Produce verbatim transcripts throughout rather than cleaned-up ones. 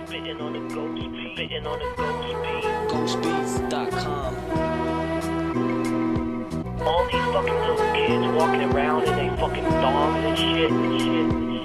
Spitting on the ghost beat. Spitting on the ghost beat. ghost beats dot com. All these fucking little kids walking around in they fucking thongs and shit and shit and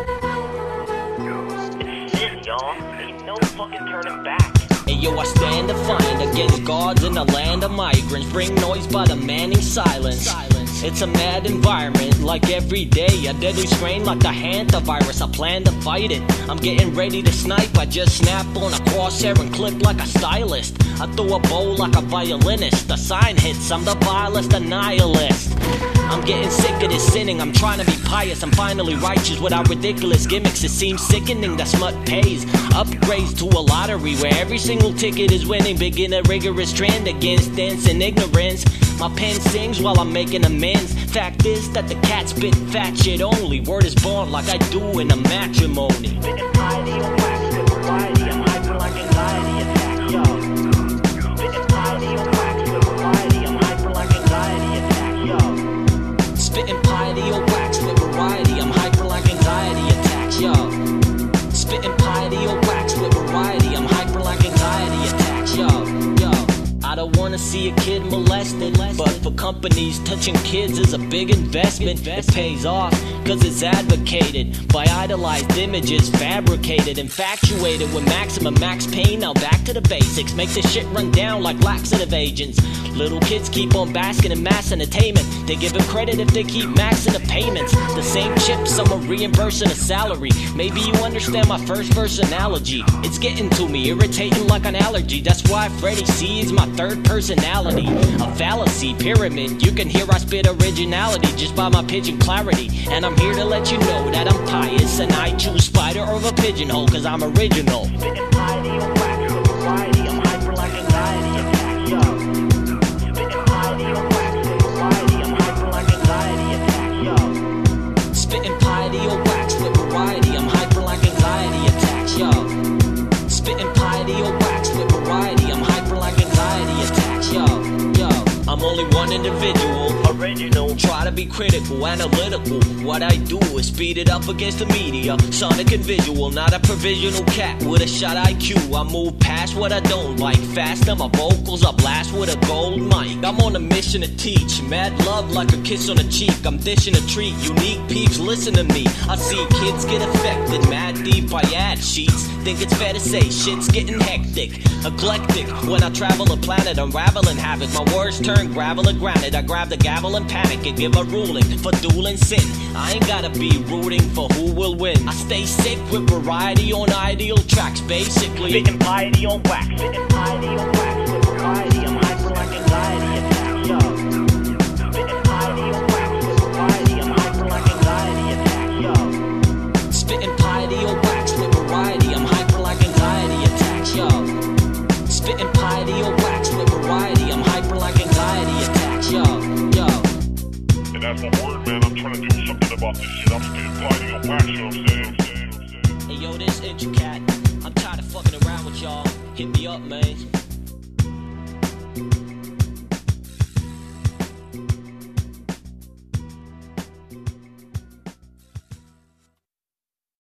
shit. It's sin, y'all. Ain't no fucking turning back. Hey yo, I stand defiant against gods in the land of migrants. Bring noise by demanding silence. It's a mad environment, like every day. A deadly strain like the hantavirus. I plan to fight it. I'm getting ready to snipe. I just snap on a crosshair and clip like a stylist. I throw a bow like a violinist. The sign hits, I'm the vilest, the nihilist. I'm getting sick of this sinning. I'm trying to be pious. I'm finally righteous without ridiculous gimmicks. It seems sickening that smut pays. Upgrades to a lottery where every single ticket is winning. Begin a rigorous trend against dance and ignorance. My pen sings while I'm making amends. Fact is that the cat spit fat shit only. Word is born like I do in a matrimony. Spitting piety on wax with variety. I'm hyper like anxiety attack, yo. Spitting piety on wax with variety. I'm hyper like anxiety attack, yo. Spitting piety or wax with variety. I'm hyper like anxiety attacks, yo. Spitting piety or wax with variety. I'm hyper like anxiety attacks, yo. Yo. I don't wanna see a kid molested, but for companies, touching kids is a big investment. It pays off, cause it's advocated by idolized images, fabricated, infatuated with maximum max pain. Now back to the basics, make this shit run down like laxative agents. Little kids keep on basking in mass entertainment. They give them credit if they keep maxing the payments. The same chip, some are reimbursing a salary. Maybe you understand my first verse analogy. It's getting to me, irritating like an allergy. That's why Freddie C is my third personality. A fallacy, pyramid. You can hear I spit originality just by my pigeon clarity. And I'm here to let you know that I'm pious and I choose spider over pigeonhole cause I'm original. Spitting piety on wax with variety. I'm hyper like anxiety attack, yo. Spitting piety on wax with variety. I'm hyper like anxiety attack, yo. Spitting piety or wax with variety. I'm hyper like anxiety attacks, yo. Spitting piety or wax with variety. I'm hyper like anxiety attacks, yo. Yo. I'm only one individual. Original. Try to be critical, analytical. What I do is speed it up against the media. Sonic and visual, not a provisional cat with a shot I Q. I move past what I don't like. Faster, my vocals I blast with a gold mic. I'm on a mission to teach. Mad love like a kiss on the cheek. I'm dishing a treat. Unique peeps, listen to me. I see kids get affected. Mad deep by ad sheets. Think it's fair to say shit's getting hectic. Eclectic. When I travel a planet, unraveling havoc. My words turn gravel and granite. I grab the gavel and panic and give a ruling for dueling sin. I ain't gotta be rooting for who will win. I stay sick with variety on ideal tracks, basically. Spitting piety on wax. Spitting piety on wax with variety. I'm hyper like anxiety attack, yo. Spitting piety on wax with variety. I'm hyper like anxiety attack, yo. Spitting piety or wax with variety. I'm hyper like anxiety attacks, yo. Spitting piety or wax with variety. I'm hyper like anxiety attacks, yo. Yo. And that's my word, man. I'm trying to do something about this shit. I'm spitting piety on wax, you know what I'm saying? Hey yo, this Intricat. I'm tired of fucking around with y'all. Hit me up, man.